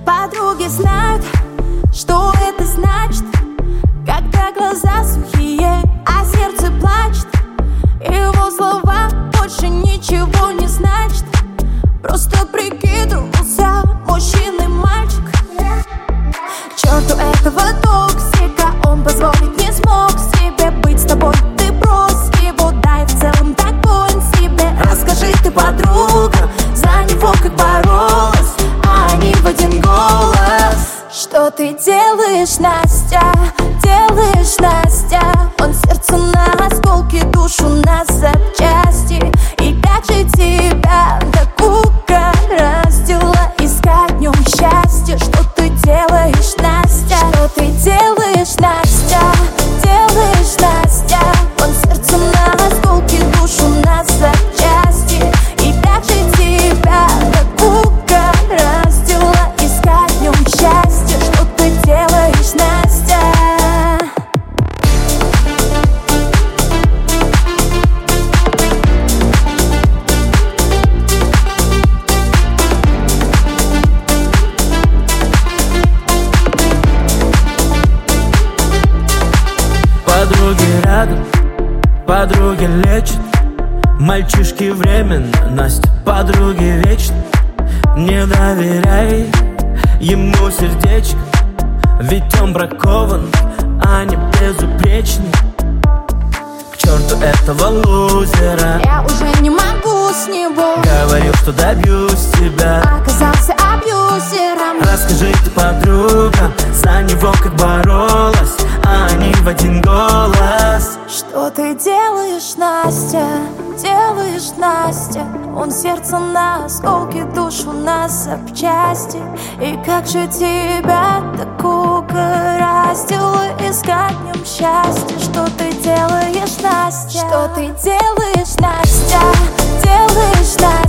Подруги знают, что это значит, когда глаза сухие, а сердце плачет. Его слова больше ничего не значат. Просто прикидывался мужчиной мальчик. К черту этого токсика, он позволить не смог себе быть с тобой. Ты брось его, дай в целом такой он себе. Расскажи ты, подруга, за него как боролась, а они в один голос. Что ты делаешь, Настя? Делаешь, Настя? Он сердце на осколки, душу на запчасти. И как же тебя так угораздило искать в нем счастье? Что ты делаешь, Настя? Что ты делаешь, Настя? Делаешь, Настя? Он сердце на осколки, душу на запчасти. И как же тебя так угораздило искать в нем счастье? Что ты делаешь, Настя? Подруги рядом, подруги лечат, мальчишки временно, Настя, подруги вечно. Не доверяй ему сердечко, ведь он бракован, а не безупречный. К черту этого лузера, Я уже не могу с него. говорил, что добьюсь тебя, Оказался абьюзером. расскажи ты, подруга, за него как боролась, а они в один голос. Что ты делаешь, Настя? Делаешь, Настя? Он сердце на осколки, душу на запчасти. И как же тебя так угораздило искать в нем счастье? Что ты делаешь, Настя? Что ты делаешь, Настя? Делаешь, Настя?